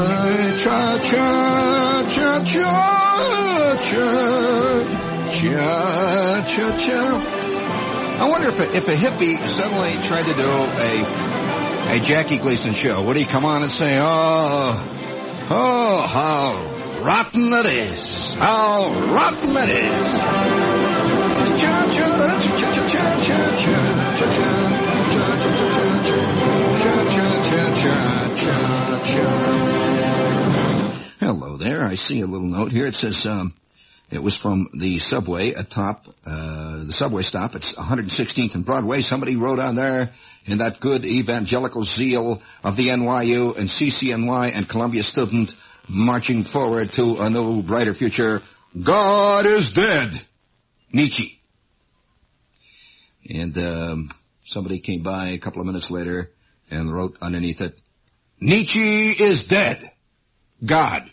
I wonder if a hippie suddenly tried to do a Jackie Gleason show, would he come on and say, oh, how rotten it is, how rotten it is. Hello there, I see a little note here. It says, it was from the subway atop, the subway stop. It's 116th and Broadway. Somebody wrote on there in that good evangelical zeal of the NYU and CCNY and Columbia student marching forward to a new, brighter future, God is dead. Nietzsche. And somebody came by a couple of minutes later and wrote underneath it, Nietzsche is dead. God.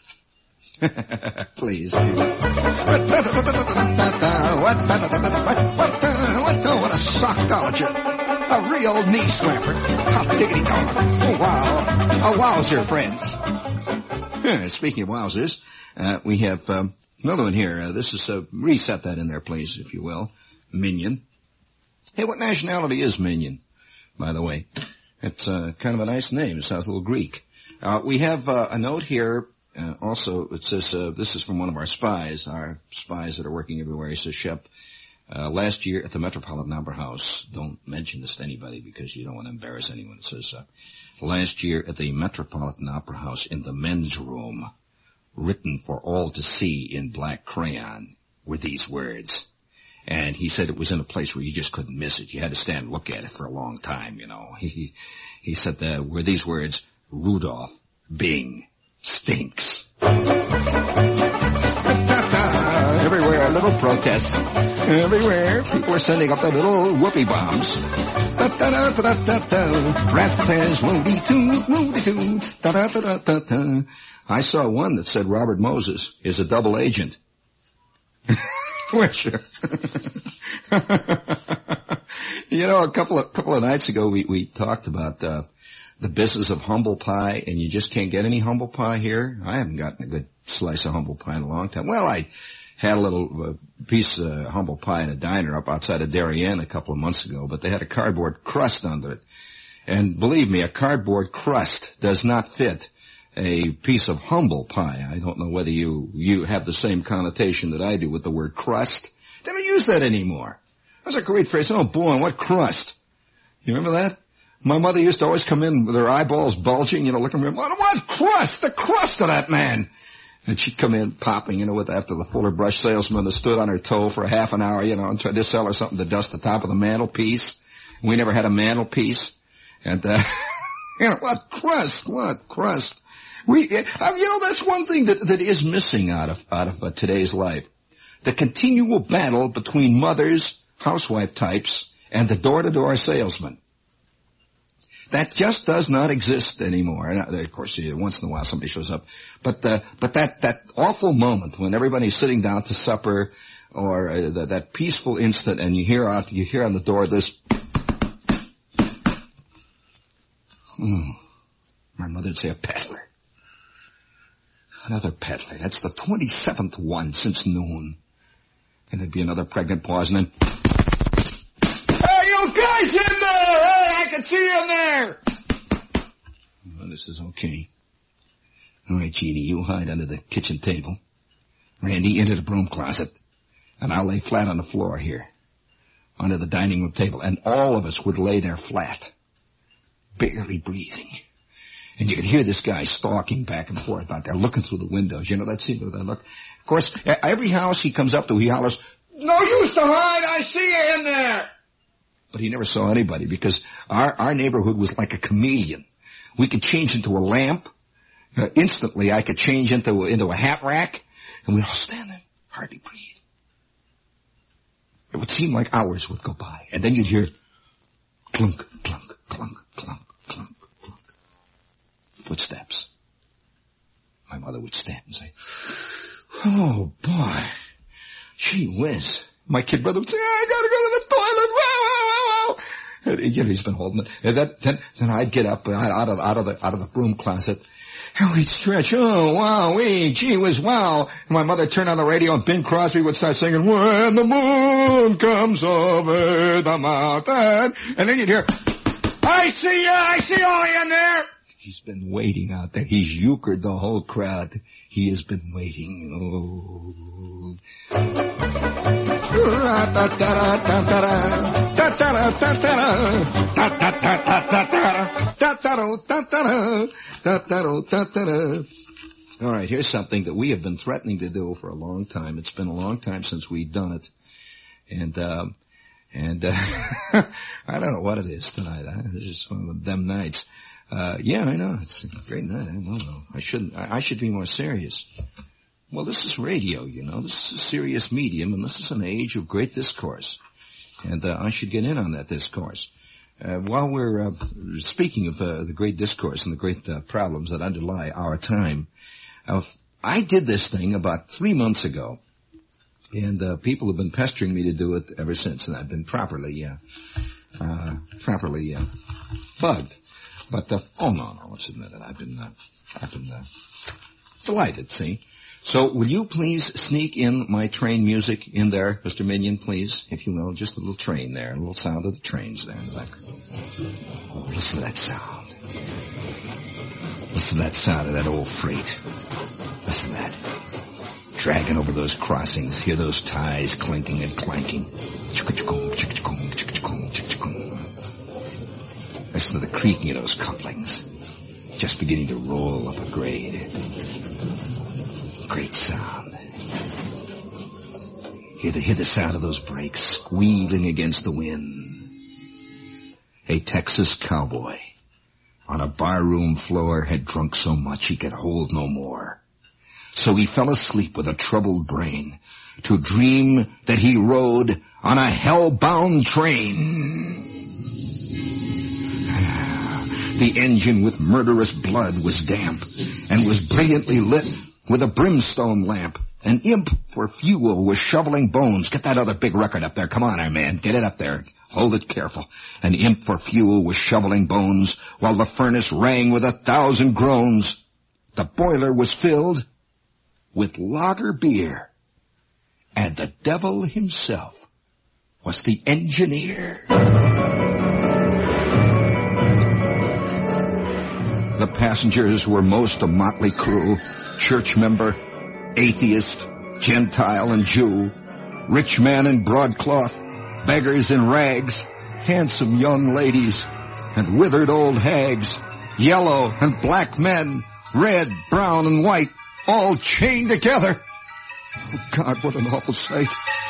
Please. What a sockdology. A real knee slapper. Hot diggity dog. Oh, wow. A wowzer, friends. Speaking of wowzers, we have another one here. This is, reset that in there, please, if you will. Minion. Hey, what nationality is Minion, by the way? It's kind of a nice name. It sounds a little Greek. We have a note here. Also, it says, this is from one of our spies that are working everywhere. He says, Shep, last year at the Metropolitan Opera House, don't mention this to anybody because you don't want to embarrass anyone. It says, last year at the Metropolitan Opera House in the men's room, written for all to see in black crayon, were these words. And he said it was in a place where you just couldn't miss it. You had to stand and look at it for a long time, you know. He said were these words, Rudolph Bing stinks. Everywhere, little protests. Everywhere, people are sending up their little whoopee bombs. Rappers, woody toot. I saw one that said Robert Moses is a double agent. Wish you. You know, a couple of nights ago we talked about the business of humble pie, and you just can't get any humble pie here. I haven't gotten a good slice of humble pie in a long time. Well, I had a little piece of humble pie in a diner up outside of Darien a couple of months ago, but they had a cardboard crust under it. And believe me, a cardboard crust does not fit a piece of humble pie. I don't know whether you have the same connotation that I do with the word crust. They don't use that anymore. That's a great phrase. Oh boy, what crust? You remember that? My mother used to always come in with her eyeballs bulging, you know, looking at me, what crust? The crust of that man. And she'd come in popping, you know, after the Fuller Brush salesman that stood on her toe for a half an hour, you know, and tried to sell her something to dust the top of the mantelpiece. We never had a mantelpiece. And, you know, what crust? You know, that's one thing that is missing out of today's life. The continual battle between mothers, housewife types, and the door-to-door salesman. That just does not exist anymore. And of course, once in a while somebody shows up. But that awful moment when everybody's sitting down to supper, or that peaceful instant, and you hear on the door this. My mother'd say a peddler. Another peddler. That's the 27th one since noon. And there'd be another pregnant pause, and then, hey, you guys in there! Hey, I can see you in there! Well, this is okay. All right, Jeannie, you hide under the kitchen table. Randy, into the broom closet. And I'll lay flat on the floor here, under the dining room table. And all of us would lay there flat, barely breathing. And you could hear this guy stalking back and forth out there, looking through the windows. You know that scene with that look? Of course, every house he comes up to, he hollers, no use to hide, I see you in there! But he never saw anybody, because our neighborhood was like a chameleon. We could change into a lamp. Instantly, I could change into a hat rack, and we'd all stand there, hardly breathe. It would seem like hours would go by, and then you'd hear clunk, clunk, clunk, clunk, clunk, clunk. Footsteps. My mother would stand and say, oh, boy, gee whiz. My kid brother would say, I gotta go to the toilet. Wow, wow, wow, wow. And, you know, he's been holding it. And then I'd get up out of the broom closet, And we'd stretch. Oh, wow, gee whiz, wow. And my mother turned on the radio and Bing Crosby would start singing, when the moon comes over the mountain. And then you'd hear, I see all you in there. He's been waiting out there. He's euchred the whole crowd. He has been waiting. Oh. All right, here's something that we have been threatening to do for a long time. It's been a long time since we've done it. And I don't know what it is tonight. This is one of them nights. Yeah, I know. It's a great night. I don't know. I should be more serious. Well, this is radio, you know. This is a serious medium, and this is an age of great discourse. And I should get in on that discourse. While we're speaking of the great discourse and the great problems that underlie our time, I did this thing about 3 months ago, and people have been pestering me to do it ever since, and I've been properly bugged. But oh no, let's admit it. I've been delighted. See. So, will you please sneak in my train music in there, Mr. Minion, please, if you will, just a little train there, a little sound of the trains there in the back. Oh, listen to that sound. Listen to that sound of that old freight. Listen to that. Dragging over those crossings, hear those ties clinking and clanking. Listen to the creaking of those couplings, just beginning to roll up a grade. Great sound. Hear the sound of those brakes squealing against the wind. A Texas cowboy on a barroom floor had drunk so much he could hold no more. So he fell asleep with a troubled brain to dream that he rode on a hell-bound train. The engine with murderous blood was damp and was brilliantly lit with a brimstone lamp. An imp for fuel was shoveling bones. Get that other big record up there. Come on, man. Get it up there. Hold it careful. An imp for fuel was shoveling bones while the furnace rang with 1,000 groans. The boiler was filled with lager beer, and the devil himself was the engineer. The passengers were most a motley crew, church member, atheist, Gentile, and Jew, rich man in broadcloth, beggars in rags, handsome young ladies, and withered old hags, yellow and black men, red, brown, and white, all chained together. Oh, God, what an awful sight.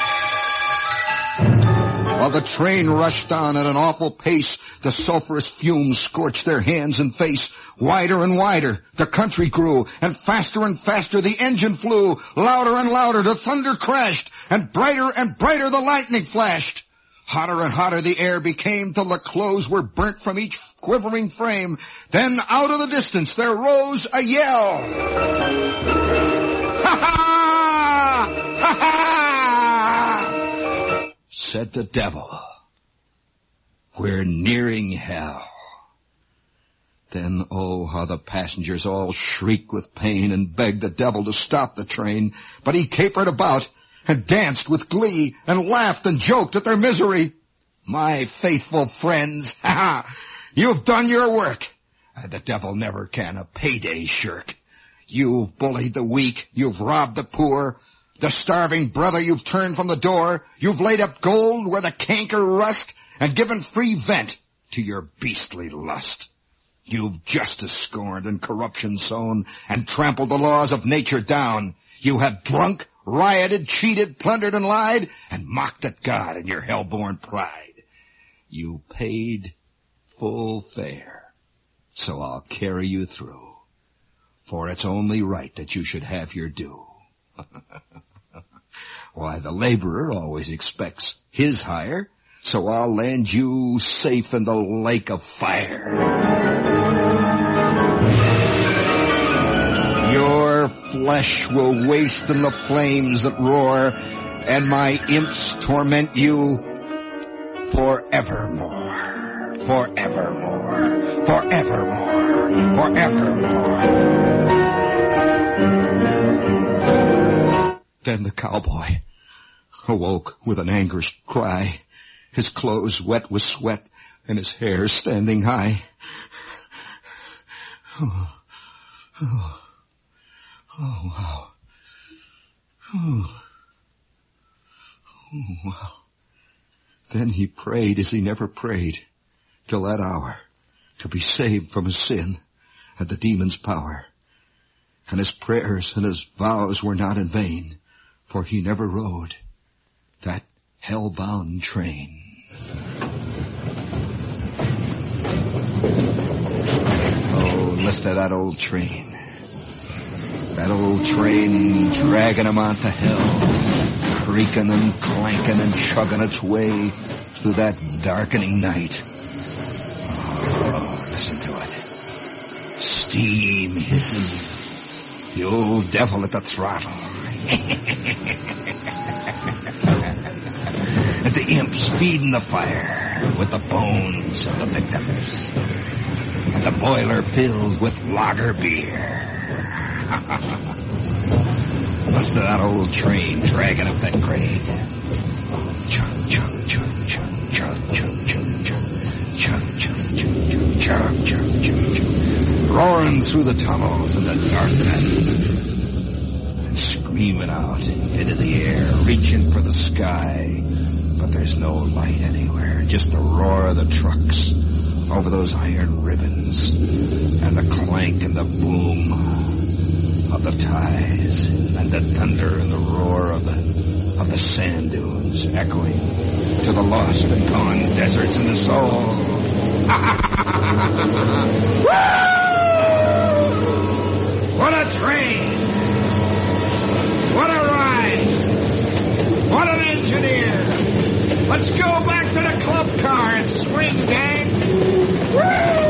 While the train rushed on at an awful pace, the sulphurous fumes scorched their hands and face. Wider and wider, the country grew, and faster the engine flew. Louder and louder, the thunder crashed, and brighter the lightning flashed. Hotter and hotter the air became, till the clothes were burnt from each quivering frame. Then out of the distance there rose a yell. Ha ha! Ha ha! Said the devil. We're nearing hell. Then, oh, how the passengers all shrieked with pain and begged the devil to stop the train. But he capered about and danced with glee and laughed and joked at their misery. My faithful friends, ha ha, you've done your work. The devil never can a payday shirk. You've bullied the weak, you've robbed the poor. The starving brother you've turned from the door. You've laid up gold where the canker rust and given free vent to your beastly lust. You've justice scorned and corruption sown and trampled the laws of nature down. You have drunk, rioted, cheated, plundered, and lied, and mocked at God in your hell-born pride. You paid full fare, so I'll carry you through, for it's only right that you should have your due. Why, the laborer always expects his hire, so I'll land you safe in the lake of fire. Your flesh will waste in the flames that roar, and my imps torment you forevermore, forevermore, forevermore. forevermore. Then the cowboy awoke with an anguished cry, his clothes wet with sweat and his hair standing high. Oh, wow. Oh, wow. Then he prayed as he never prayed till that hour, to be saved from his sin and the demon's power. And his prayers and his vows were not in vain, for he never rode that hell-bound train. Oh, listen to that old train. That old train dragging him on to hell, creaking and clanking and chugging its way through that darkening night. Oh, listen to it. Steam hissing. The old devil at the throttle. And the imps feeding the fire with the bones of the victims. And the boiler filled with lager beer. Listen to that old train dragging up that grade. Chug, chug, chug, chug, chug, chug, chug, chug, chug, chug, chug, chug, chug, chug, roaring through the tunnels in the darkness. And screaming out into the air, reaching for the sky. But there's no light anywhere, just the roar of the trucks over those iron ribbons and the clank and the boom of the ties and the thunder and the roar of the sand dunes echoing to the lost and gone deserts in the soul. What a train! What a ride! What an engineer! Let's go back to the club car and swing, gang! Woo!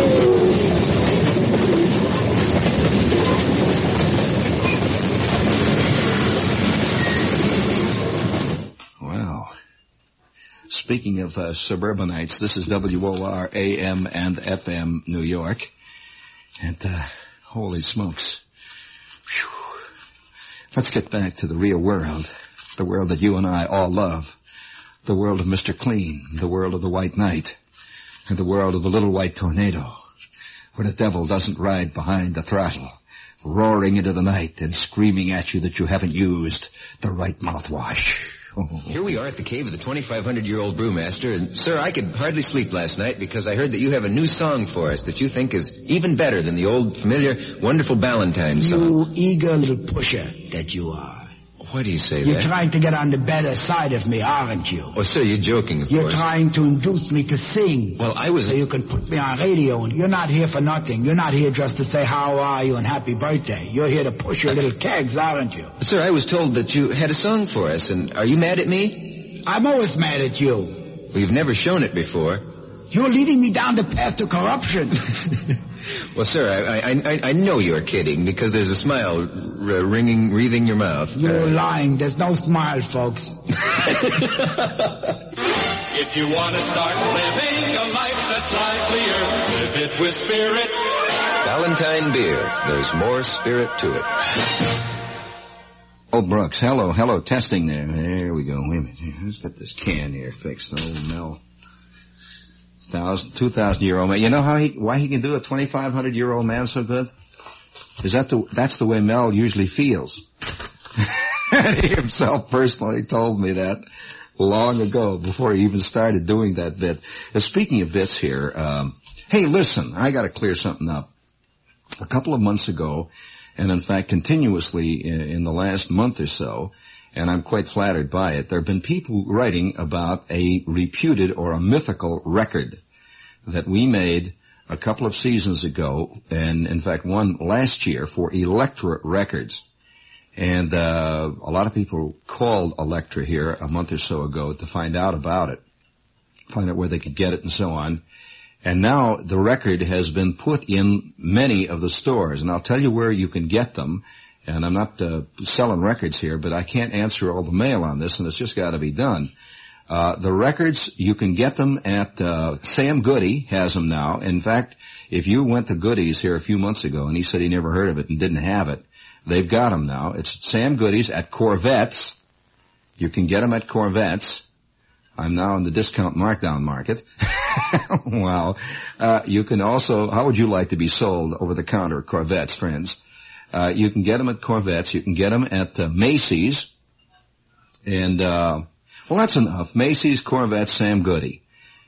Well, speaking of suburbanites, this is WOR AM and FM New York. And holy smokes. Whew. Let's get back to the real world, the world that you and I all love. The world of Mr. Clean, the world of the White Knight, and the world of the Little White Tornado, where the devil doesn't ride behind the throttle, roaring into the night and screaming at you that you haven't used the right mouthwash. Oh. Here we are at the cave of the 2,500-year-old brewmaster, and, sir, I could hardly sleep last night because I heard that you have a new song for us that you think is even better than the old, familiar, wonderful Ballantine song. You eager little pusher that you are. Why do you say You're that? You're trying to get on the better side of me, aren't you? Oh, sir, you're joking, of You're course. You're trying to induce me to sing. Well, I was... So you can put me on radio, and you're not here for nothing. You're not here just to say, how are you, and happy birthday. You're here to push your little kegs, aren't you? But, sir, I was told that you had a song for us, and are you mad at me? I'm always mad at you. Well, you've never shown it before. You're leading me down the path to corruption. Well, sir, I know you're kidding because there's a smile wreathing your mouth. You're lying. There's no smile, folks. If you want to start living a life that's livelier, live it with spirit. Ballantine beer. There's more spirit to it. Oh, Brooks. Hello. Testing there. There we go. Wait a minute. Let's get this can here fixed. Oh, Mel. 2,000-year-old man. You know why he can do a 2,500-year-old man so good? That's the way Mel usually feels. And he himself personally told me that long ago before he even started doing that bit. Speaking of bits here, hey, listen, I gotta clear something up. A couple of months ago, and in fact continuously in the last month or so, and I'm quite flattered by it, there have been people writing about a reputed or a mythical record that we made a couple of seasons ago, and in fact one last year for Elektra Records. And a lot of people called Elektra here a month or so ago to find out about it, find out where they could get it and so on. And now the record has been put in many of the stores, and I'll tell you where you can get them. And I'm not selling records here, but I can't answer all the mail on this, and it's just got to be done. The records, you can get them at, Sam Goody has them now. In fact, if you went to Goody's here a few months ago and he said he never heard of it and didn't have it, they've got them now. It's Sam Goody's at Corvettes. You can get them at Corvettes. I'm now in the discount markdown market. Wow. You can also, how would you like to be sold over the counter at Corvettes, friends? You can get them at Corvettes. You can get them at Macy's. And, well, that's enough. Macy's, Corvettes, Sam Goody.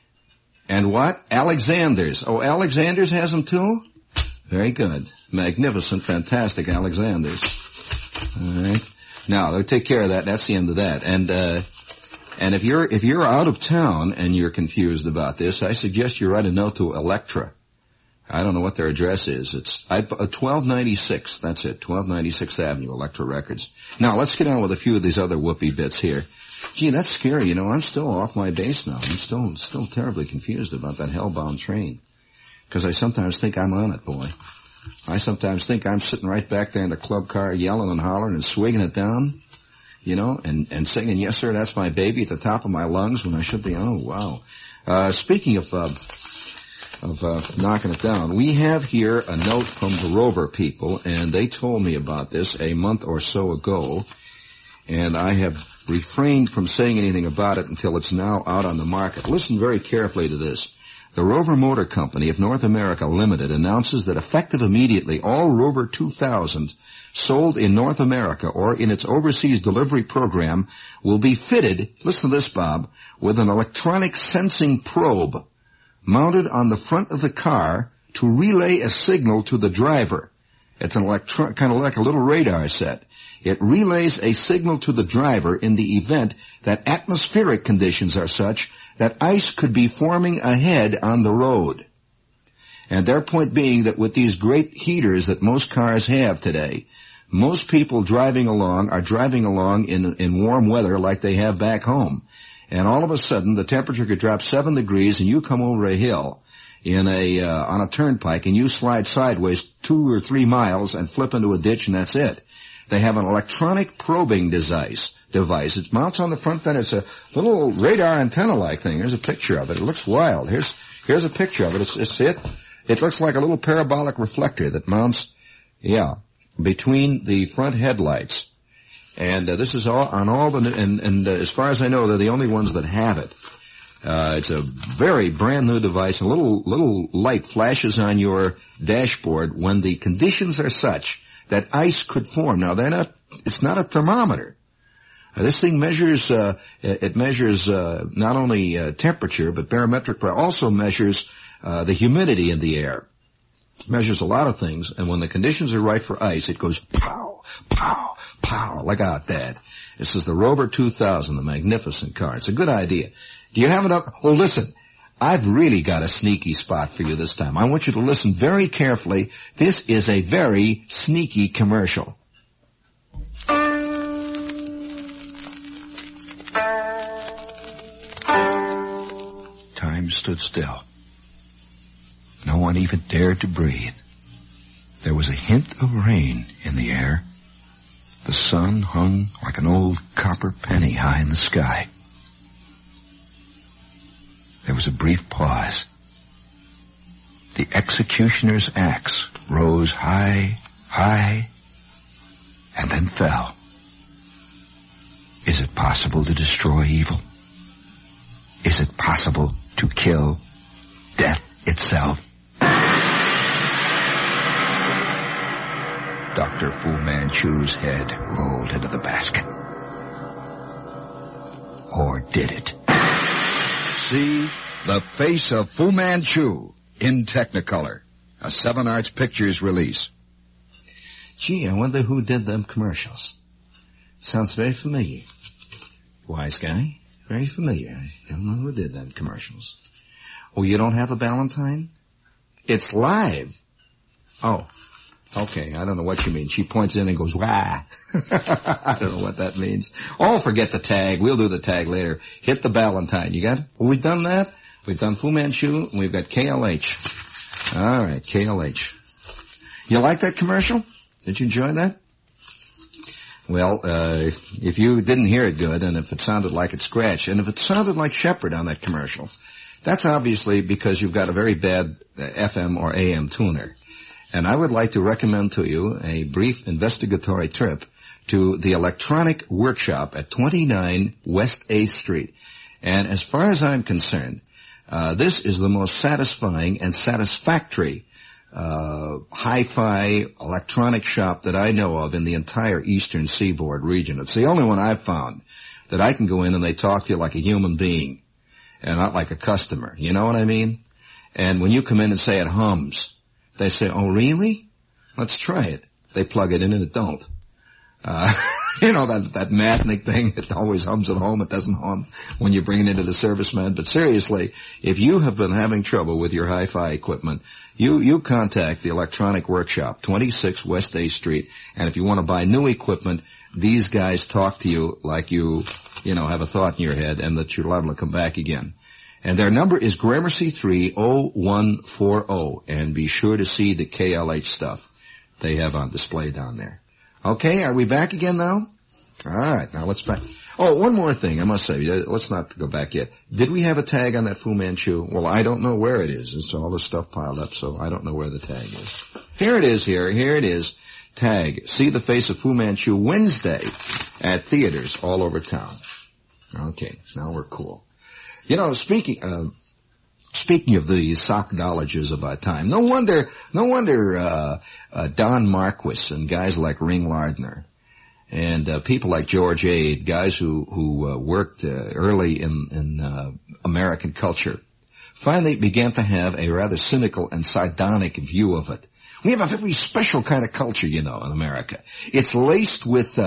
And what? Alexander's. Oh, Alexander's has them too? Very good. Magnificent, fantastic Alexander's. All right. Now, they'll take care of that. That's the end of that. And if you're out of town and you're confused about this, I suggest you write a note to Electra. I don't know what their address is. It's 1296. That's it. 1296th Avenue, Electra Records. Now, let's get on with a few of these other whoopee bits here. Gee, that's scary. You know, I'm still off my base now. I'm still terribly confused about that hellbound train. Because I sometimes think I'm on it, boy. I sometimes think I'm sitting right back there in the club car yelling and hollering and swigging it down, you know, and singing, yes, sir, that's my baby at the top of my lungs when I should be, oh, wow. Speaking of knocking it down, we have here a note from the Rover people, and they told me about this a month or so ago, and I have refrained from saying anything about it until it's now out on the market. Listen very carefully to this. The Rover Motor Company of North America Limited announces that effective immediately, all Rover 2000 sold in North America or in its overseas delivery program will be fitted, listen to this, Bob, with an electronic sensing probe mounted on the front of the car to relay a signal to the driver. It's an kind of like a little radar set. It relays a signal to the driver in the event that atmospheric conditions are such that ice could be forming ahead on the road. And their point being that with these great heaters that most cars have today, most people driving along are driving along in warm weather like they have back home. And all of a sudden, the temperature could drop 7 degrees and you come over a hill on a turnpike and you slide sideways 2 or 3 miles and flip into a ditch and that's it. They have an electronic probing device. It mounts on the front fender. It's a little radar antenna-like thing. Here's a picture of it. It looks wild. Here's a picture of it. It looks like a little parabolic reflector that mounts, between the front headlights. And this is all on all the, and as far as I know, they're the only ones that have it. It's a very brand new device. A little light flashes on your dashboard when the conditions are such that ice could form. Now it's not a thermometer. This thing measures, not only temperature, but barometric pressure, also measures the humidity in the air. It measures a lot of things, and when the conditions are right for ice, it goes pow, pow, pow. Look out, Dad. This is the Rover 2000, the magnificent car. It's a good idea. Do you have it up? Oh, listen. I've really got a sneaky spot for you this time. I want you to listen very carefully. This is a very sneaky commercial. Time stood still. No one even dared to breathe. There was a hint of rain in the air. The sun hung like an old copper penny high in the sky. There was a brief pause. The executioner's axe rose high, high, and then fell. Is it possible to destroy evil? Is it possible to kill death itself? Dr. Fu Manchu's head rolled into the basket. Or did it? See The Face of Fu Manchu in Technicolor, a 7 Arts Pictures release. Gee, I wonder who did them commercials. Sounds very familiar. Wise guy, very familiar. I don't know who did them commercials. Oh, you don't have a Valentine? It's live. Oh, okay, I don't know what you mean. She points in and goes, wah. I don't know what that means. Oh, forget the tag. We'll do the tag later. Hit the Valentine. You got it? Well, we've done that. We've done Fu Manchu, and we've got KLH. All right, KLH. You like that commercial? Did you enjoy that? Well, if you didn't hear it good, and if it sounded like it scratched, and if it sounded like Shepherd on that commercial, that's obviously because you've got a very bad FM or AM tuner. And I would like to recommend to you a brief investigatory trip to the Electronic Workshop at 29 West 8th Street. And as far as I'm concerned, this is the most satisfying and satisfactory hi-fi electronic shop that I know of in the entire Eastern Seaboard region. It's the only one I've found that I can go in and they talk to you like a human being and not like a customer. You know what I mean? And when you come in and say it hums, they say, oh, really? Let's try it. They plug it in and it don't. You know, that Matnik thing, it always hums at home. It doesn't hum when you bring it into the serviceman. But seriously, if you have been having trouble with your hi-fi equipment, you contact the Electronic Workshop, 26 West 8th Street. And if you want to buy new equipment, these guys talk to you like you have a thought in your head and that you're liable to come back again. And their number is Gramercy 30140. And be sure to see the KLH stuff they have on display down there. Okay, are we back again now? All right, now let's back. Oh, one more thing I must say. Let's not go back yet. Did we have a tag on that Fu Manchu? Well, I don't know where it is. It's all the stuff piled up, so I don't know where the tag is. Here it is here. Here it is. Tag. See the Face of Fu Manchu Wednesday at theaters all over town. Okay, now we're cool. You know, speaking of the sockdologies of our time, no wonder Don Marquis and guys like Ring Lardner and people like George Ade, guys who worked early in American culture, finally began to have a rather cynical and sardonic view of it. We have a very special kind of culture, you know, in America. It's laced with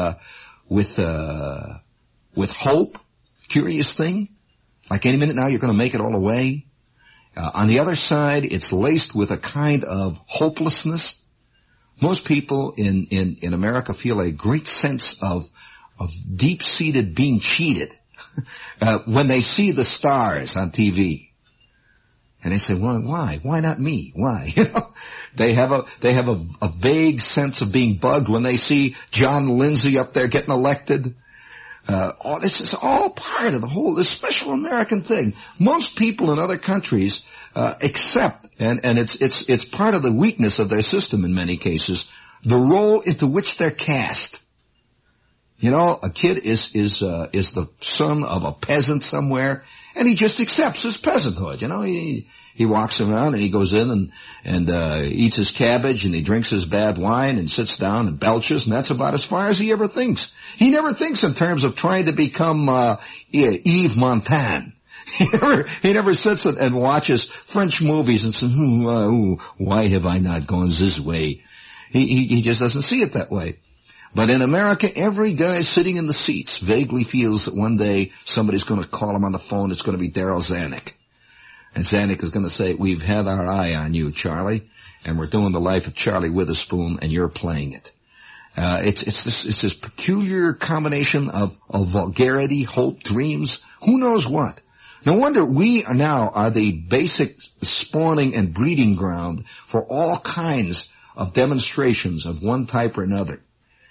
hope. Curious thing. Like any minute now you're going to make it all away. On the other side, it's laced with a kind of hopelessness. Most people in America feel a great sense of deep-seated being cheated when they see the stars on TV. And they say, well, why? Why not me? Why? You know, they have a vague sense of being bugged when they see John Lindsay up there getting elected. This is all part of this special American thing. Most people in other countries accept, and it's part of the weakness of their system in many cases, the role into which they're cast. You know, a kid is the son of a peasant somewhere, and he just accepts his peasanthood. You know, he walks around and he goes in and eats his cabbage and he drinks his bad wine and sits down and belches, and that's about as far as he ever thinks. He never thinks in terms of trying to become Yves Montand. He never sits and watches French movies and says, why have I not gone this way? He just doesn't see it that way. But in America, every guy sitting in the seats vaguely feels that one day somebody's going to call him on the phone. It's going to be Darryl Zanuck. And Zanuck is going to say, we've had our eye on you, Charlie, and we're doing the life of Charlie Witherspoon, and you're playing it. It's this peculiar combination of vulgarity, hope, dreams, who knows what. No wonder we now are the basic spawning and breeding ground for all kinds of demonstrations of one type or another.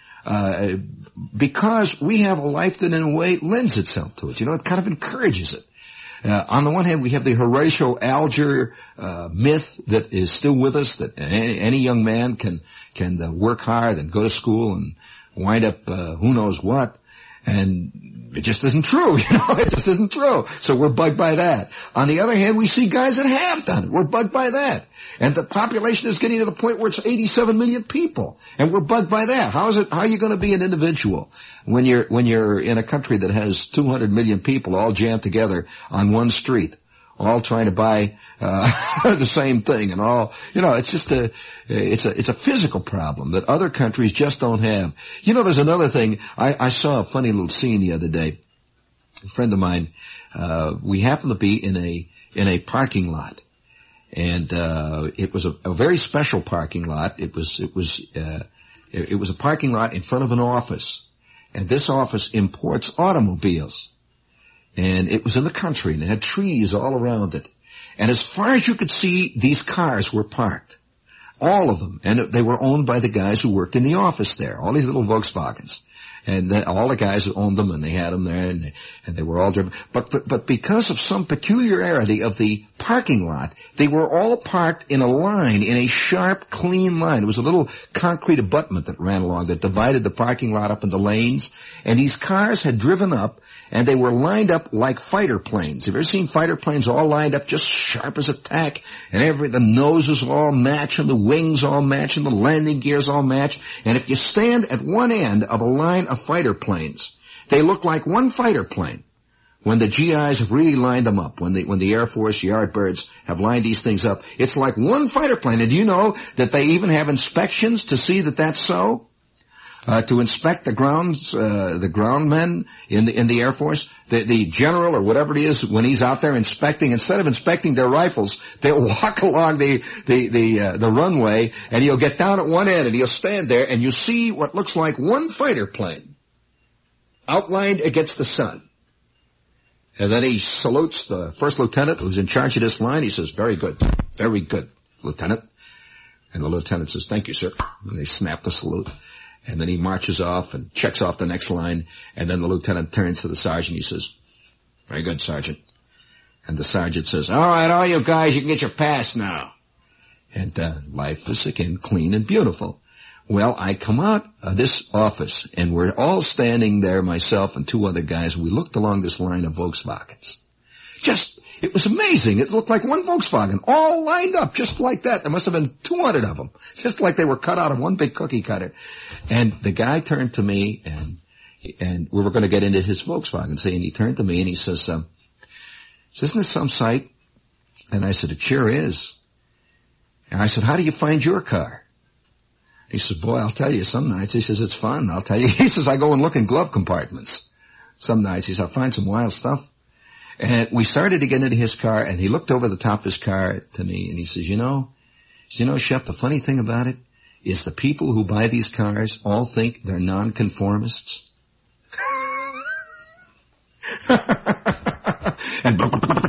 Because we have a life that in a way lends itself to it. You know, it kind of encourages it. On the one hand, we have the Horatio Alger myth that is still with us, that any young man can work hard and go to school and wind up who knows what. And it just isn't true, you know, it just isn't true. So we're bugged by that. On the other hand, we see guys that have done it. We're bugged by that. And the population is getting to the point where it's 87 million people. And we're bugged by that. How are you going to be an individual when you're in a country that has 200 million people all jammed together on one street, all trying to buy the same thing and all, you know, it's just it's a physical problem that other countries just don't have. You know, there's another thing. I saw a funny little scene the other day. A friend of mine, we happened to be in a parking lot. And it was a very special parking lot. It was a parking lot in front of an office. And this office imports automobiles. And it was in the country, and it had trees all around it. And as far as you could see, these cars were parked. All of them. And they were owned by the guys who worked in the office there. All these little Volkswagens. And then all the guys who owned them, and they had them there, and they were all driven. But because of some peculiarity of the parking lot, they were all parked in a line, in a sharp, clean line. It was a little concrete abutment that ran along that divided the parking lot up into lanes. And these cars had driven up, and they were lined up like fighter planes. Have you ever seen fighter planes all lined up just sharp as a tack? And the noses all match, and the wings all match, and the landing gears all match. And if you stand at one end of a line of fighter planes, they look like one fighter plane. When the GIs have really lined them up, when the Air Force Yardbirds have lined these things up, it's like one fighter plane. And do you know that they even have inspections to see that that's so? To inspect the groundmen in the Air Force, the general or whatever it is, when he's out there inspecting, instead of inspecting their rifles, they'll walk along the runway, and he'll get down at one end and he'll stand there, and you see what looks like one fighter plane outlined against the sun. And then he salutes the first lieutenant who's in charge of this line. He says, very good, Lieutenant. And the lieutenant says, thank you, sir. And they snap the salute. And then he marches off and checks off the next line. And then the lieutenant turns to the sergeant. He says, very good, Sergeant. And the sergeant says, all right, all you guys, you can get your pass now. And life is again clean and beautiful. Well, I come out of this office, and we're all standing there, myself and two other guys. We looked along this line of Volkswagens. It was amazing. It looked like one Volkswagen, all lined up, just like that. There must have been 200 of them, just like they were cut out of one big cookie cutter. And the guy turned to me, and we were going to get into his Volkswagen. And he turned to me, and he says, isn't this some sight? And I said, it sure is. And I said, how do you find your car? He says, boy, I'll tell you, some nights, he says, it's fun, I'll tell you. He says, I go and look in glove compartments. Some nights, he says, I'll find some wild stuff. And we started to get into his car, and he looked over the top of his car to me, and he says, you know, Shep, the funny thing about it is the people who buy these cars all think they're nonconformists. And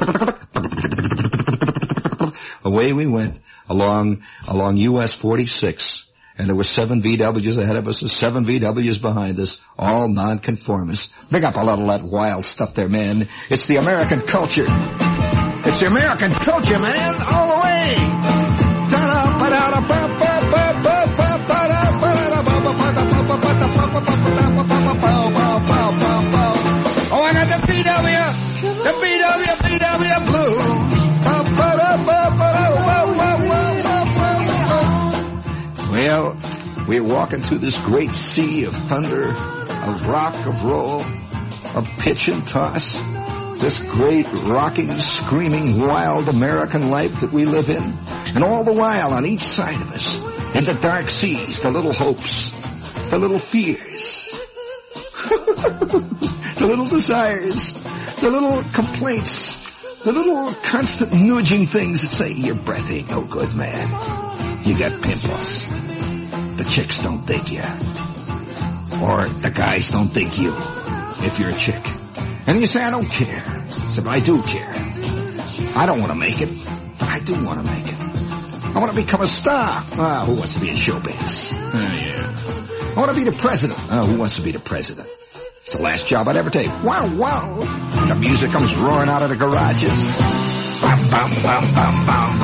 away we went along US 46. And there were 7 VWs ahead of us and 7 VWs behind us, all nonconformists. Big up a lot of that wild stuff there, man. It's the American culture. It's the American culture, man, all the way. Oh, I got the VW blue. Well, we're walking through this great sea of thunder, of rock, of roll, of pitch and toss. This great rocking, screaming, wild American life that we live in. And all the while, on each side of us, in the dark seas, the little hopes, the little fears, the little desires, the little complaints, the little constant nudging things that say, your breath ain't no good, man. You got pimples. The chicks don't dig you. Or the guys don't dig you, if you're a chick. And you say, I don't care. I said, I do care. I don't want to make it, but I do want to make it. I want to become a star. Who wants to be in showbiz? Yeah. I want to be the president. Who wants to be the president? It's the last job I'd ever take. Wow, wow. The music comes roaring out of the garages. Bum, bum, bum, bum, bum.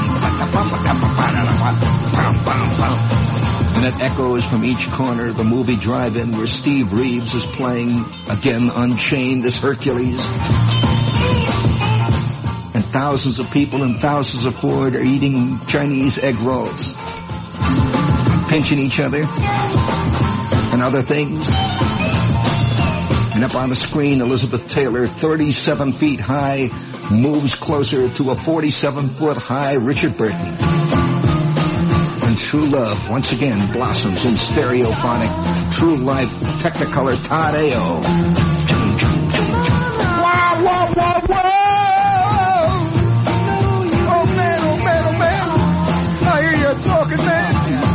And it echoes from each corner of the movie drive-in where Steve Reeves is playing again Unchained as Hercules. And thousands of people in thousands of Ford are eating Chinese egg rolls, pinching each other and other things. And up on the screen, Elizabeth Taylor, 37 feet high, moves closer to a 47-foot high Richard Burton. And true love once again blossoms in stereophonic, true life Technicolor Todd A.O. Wow, wow, wow, wow! Oh man, oh man, oh man! I hear you talking, man.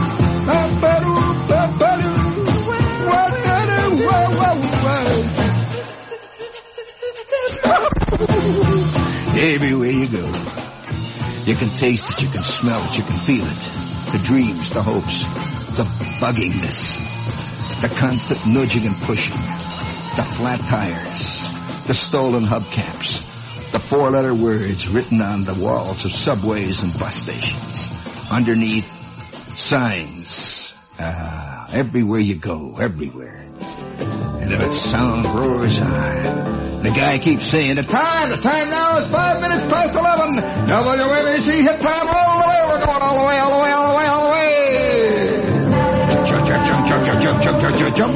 Everywhere you go, you can taste it, you can smell it, you can feel it. The dreams, the hopes, the bugginess, The constant nudging and pushing. The flat tires. The stolen hubcaps. The four-letter words written on the walls of subways and bus stations. Underneath, signs. Everywhere you go, everywhere. And if its sound roars on, the guy keeps saying, the time now is 5 minutes past 11. WABC, hit time, roll away. We're going all the way. Jump,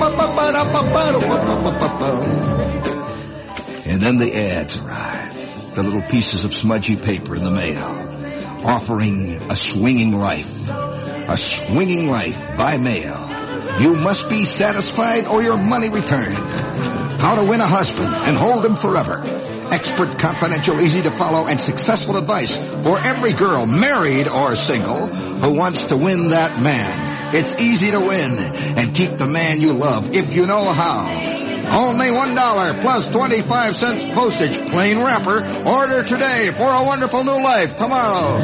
and then the ads arrive. The little pieces of smudgy paper in the mail, offering a swinging life. A swinging life by mail. You must be satisfied or your money returned. How to win a husband and hold him forever. Expert, confidential, easy to follow, and successful advice for every girl, married or single, who wants to win that man. It's easy to win and keep the man you love if you know how. Only $1 plus 25 cents postage, plain wrapper. Order today for a wonderful new life tomorrow.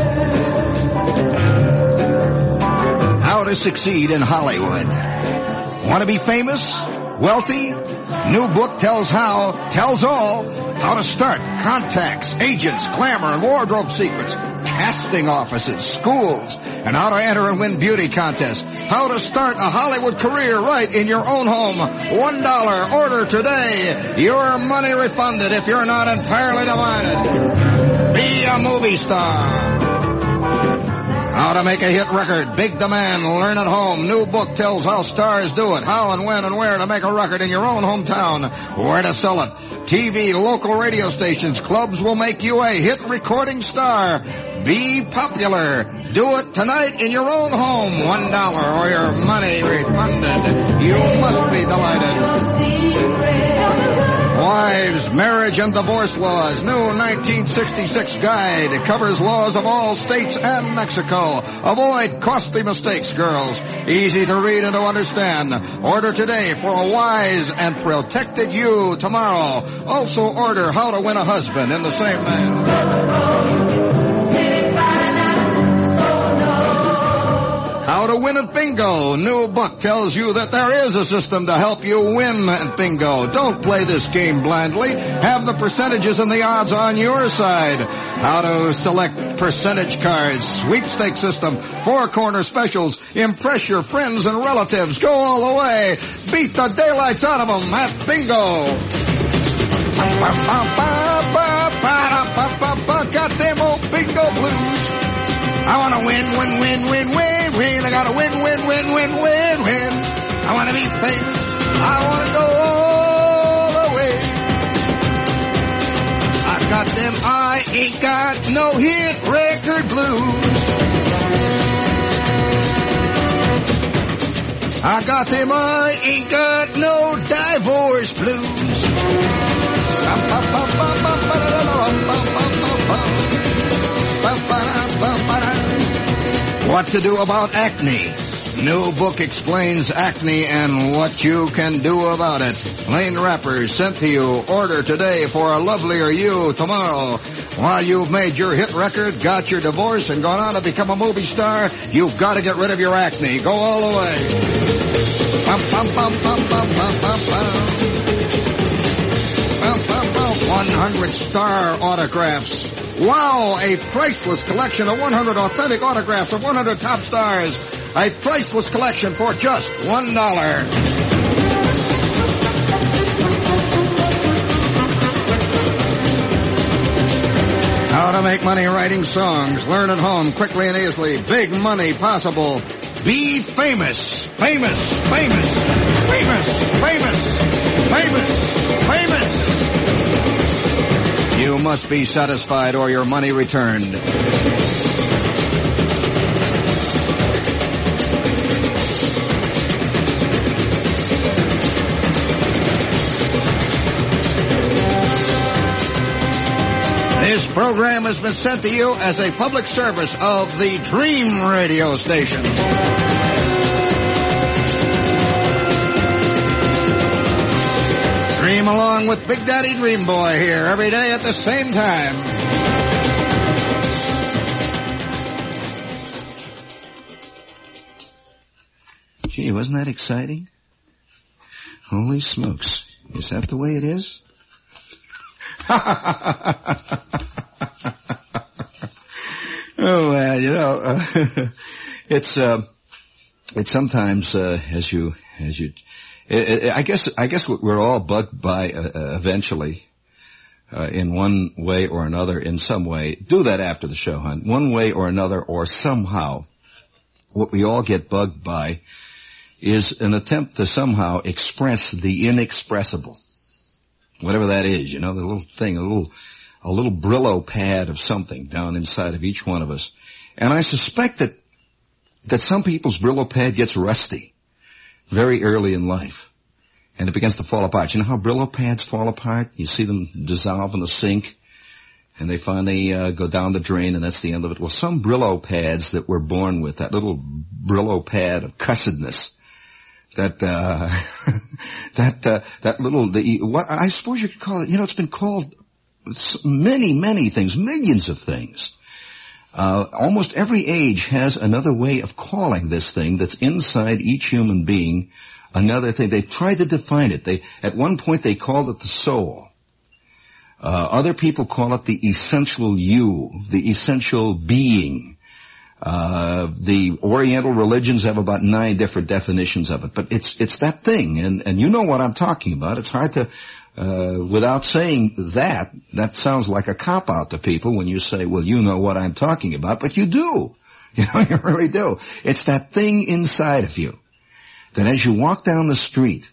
How to succeed in Hollywood. Want to be famous? Wealthy? New book tells all. How to start, contacts, agents, glamour, and wardrobe secrets, casting offices, schools, and how to enter and win beauty contests. How to start a Hollywood career right in your own home. $1. Order today. Your money refunded if you're not entirely divided. Be a movie star. How to make a hit record. Big demand. Learn at home. New book tells how stars do it. How and when and where to make a record in your own hometown. Where to sell it. TV, local radio stations, clubs will make you a hit recording star. Be popular. Do it tonight in your own home. $1 or your money refunded. You must be delighted. Wives, marriage, and divorce laws. New 1966 guide. It covers laws of all states and Mexico. Avoid costly mistakes, girls. Easy to read and to understand. Order today for a wise and protected you tomorrow. Also order How to Win a Husband in the same man. How to win at bingo. New book tells you that there is a system to help you win at bingo. Don't play this game blindly. Have the percentages and the odds on your side. How to select percentage cards. Sweepstake system. Four-corner specials. Impress your friends and relatives. Go all the way. Beat the daylights out of them at bingo. Got them old bingo blues. I want to win. I got to win. I want to be famous. I want to go all the way. I got them I ain't got no hit record blues. I got them I ain't got no divorce blues. What to do about acne. New book explains acne and what you can do about it. Plain wrappers sent to you. Order today for a lovelier you tomorrow. While you've made your hit record, got your divorce, and gone on to become a movie star, you've got to get rid of your acne. Go all the way. 100 star autographs. Wow, a priceless collection of 100 authentic autographs of 100 top stars. A priceless collection for just $1. How to make money writing songs. Learn at home quickly and easily. Big money possible. Be famous. Famous. You must be satisfied or your money returned. This program has been sent to you as a public service of the Dream Radio Station. Dream along with Big Daddy Dream Boy here every day at the same time. Gee, wasn't that exciting? Holy smokes. Is that the way it is? Oh, man, you know, it's sometimes, I guess we're all bugged by, eventually, in one way or another, in some way. Do that after the show, hon. One way or another or somehow, what we all get bugged by is an attempt to somehow express the inexpressible. Whatever that is, you know, the little thing, a little Brillo pad of something down inside of each one of us. And I suspect that some people's Brillo pad gets rusty very early in life. And it begins to fall apart. You know how Brillo pads fall apart? You see them dissolve in the sink, and they finally go down the drain, and that's the end of it. Well, some Brillo pads that we're born with, that little Brillo pad of cussedness, that little, what I suppose you could call it, you know, it's been called many things, millions of things. Almost every age has another way of calling this thing that's inside each human being. Another thing, they've tried to define it. At one point they called it the soul. Other people call it the essential you, the essential being. The Oriental religions have about 9 different definitions of it, but it's that thing, and you know what I'm talking about. It's hard to, without saying that sounds like a cop-out to people when you say, well, you know what I'm talking about, but you do. You know, you really do. It's that thing inside of you that as you walk down the street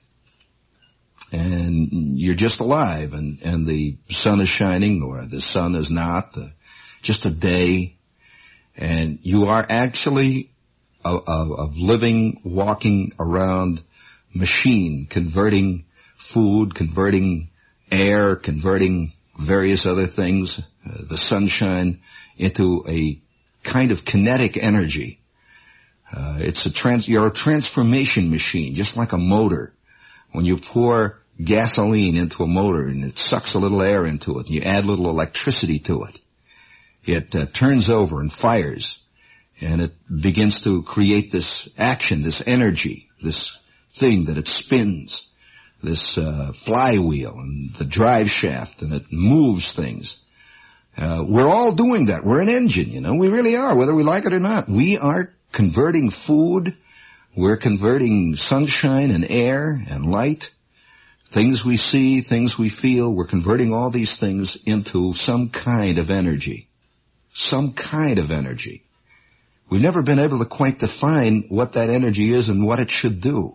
and you're just alive and the sun is shining or the sun is not, just a day, and you are actually a living, walking around machine, converting food, converting air, converting various other things, the sunshine, into a kind of kinetic energy. You're a transformation machine, just like a motor. When you pour gasoline into a motor and it sucks a little air into it and you add a little electricity to it, it turns over and fires, and it begins to create this action, this energy, this thing that it spins, this flywheel and the drive shaft, and it moves things. We're all doing that. We're an engine, you know. We really are, whether we like it or not. We are converting food. We're converting sunshine and air and light, things we see, things we feel. We're converting all these things into some kind of energy. Some kind of energy. We've never been able to quite define what that energy is and what it should do.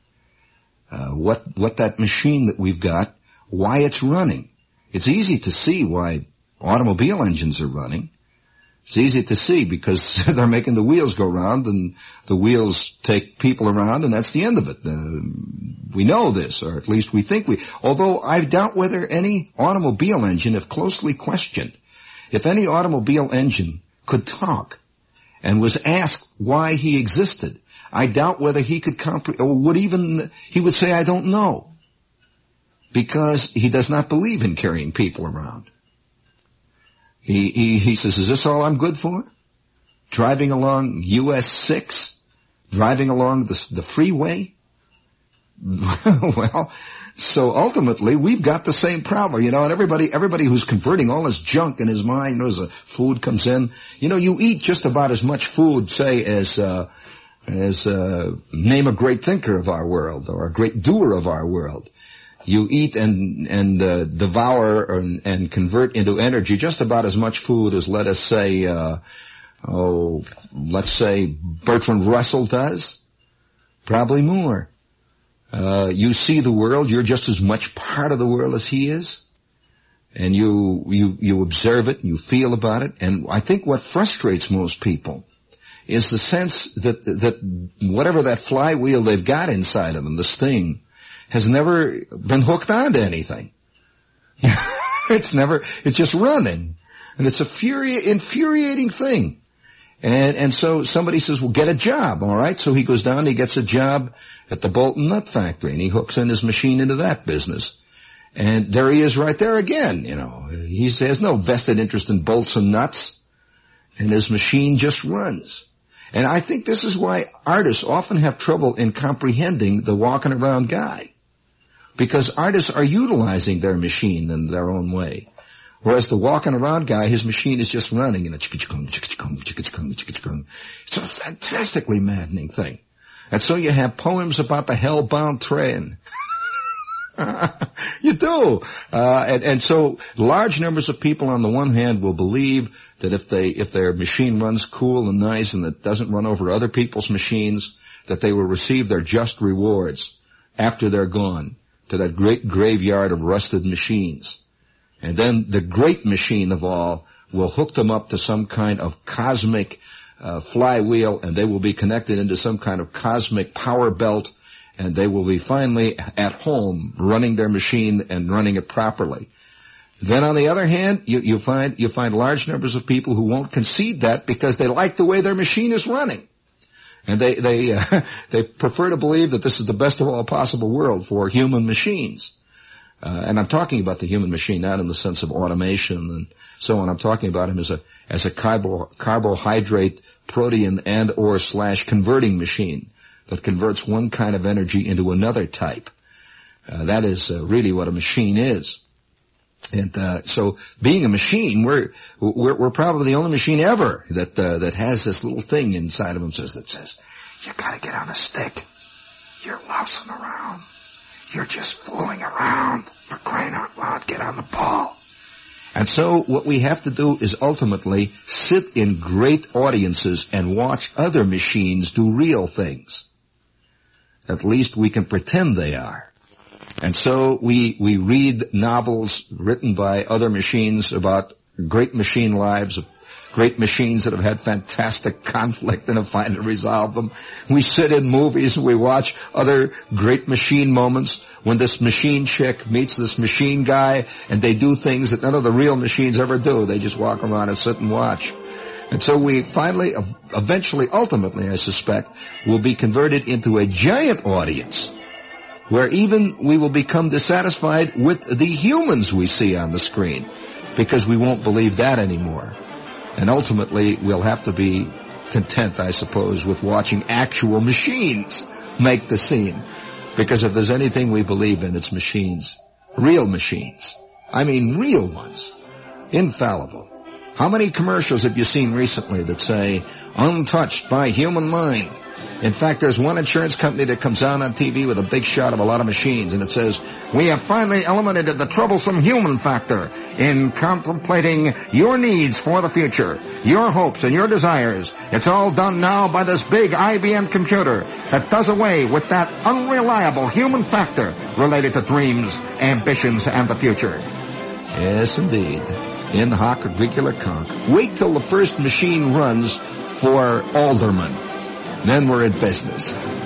What that machine that we've got, why it's running. It's easy to see why automobile engines are running. It's easy to see because they're making the wheels go round, and the wheels take people around, and that's the end of it. We know this, or at least we think although I doubt whether any automobile engine, if closely questioned, if any automobile engine could talk and was asked why he existed, I doubt whether he could he would say, I don't know. Because he does not believe in carrying people around. He says, is this all I'm good for? Driving along US 6? Driving along the freeway? Well, so ultimately, we've got the same problem, you know, and everybody who's converting all this junk in his mind, you know, as the food comes in, you know, you eat just about as much food, say, as name a great thinker of our world, or a great doer of our world. You eat and devour and convert into energy just about as much food as, let us say, let's say Bertrand Russell does. Probably more. You see the world, you're just as much part of the world as he is. And you observe it, you feel about it. And I think what frustrates most people is the sense that whatever that flywheel they've got inside of them, this thing, has never been hooked onto anything. It's just running. And it's infuriating thing. And so somebody says, well, get a job, all right? So he goes down and he gets a job at the Bolton Nut Factory, and he hooks in his machine into that business. And there he is right there again, you know. He has no vested interest in bolts and nuts, and his machine just runs. And I think this is why artists often have trouble in comprehending the walking around guy. because artists are utilizing their machine in their own way. Whereas the walking around guy, his machine is just running in a chicka-chicka-chung, chicka-chicka-chung, chicka-chicka-chung, chicka-chicka-chung. It's a fantastically maddening thing. And so you have poems about the hell-bound train. You do. And so large numbers of people on the one hand will believe that if their machine runs cool and nice and it doesn't run over other people's machines, that they will receive their just rewards after they're gone to that great graveyard of rusted machines. And then the great machine of all will hook them up to some kind of cosmic flywheel, and they will be connected into some kind of cosmic power belt, and they will be finally at home running their machine and running it properly. Then on the other hand, you find large numbers of people who won't concede that because they like the way their machine is running. And they prefer to believe that this is the best of all possible world for human machines. And I'm talking about the human machine not in the sense of automation and so on. I'm talking about him as a carbohydrate, protein and or / converting machine that converts one kind of energy into another type. That is really what a machine is. And so being a machine, we're probably the only machine ever that has this little thing inside of them that says, you gotta get on a stick. You're lousing around. You're just fooling around. For crying out loud, get on the ball. And so what we have to do is ultimately sit in great audiences and watch other machines do real things. At least we can pretend they are. And so we read novels written by other machines about great machine lives, great machines that have had fantastic conflict and have finally resolved them. We sit in movies and we watch other great machine moments when this machine chick meets this machine guy and they do things that none of the real machines ever do. They just walk around and sit and watch. And so we finally, eventually, ultimately, I suspect, will be converted into a giant audience where even we will become dissatisfied with the humans we see on the screen because we won't believe that anymore. And ultimately, we'll have to be content, I suppose, with watching actual machines make the scene. Because if there's anything we believe in, it's machines. Real machines. I mean real ones. Infallible. How many commercials have you seen recently that say, untouched by human mind? In fact, there's one insurance company that comes out on TV with a big shot of a lot of machines, and it says, we have finally eliminated the troublesome human factor in contemplating your needs for the future, your hopes and your desires. It's all done now by this big IBM computer that does away with that unreliable human factor related to dreams, ambitions, and the future. Yes, indeed. In hoc regular conc. Wait till the first machine runs for alderman. Then we're in business.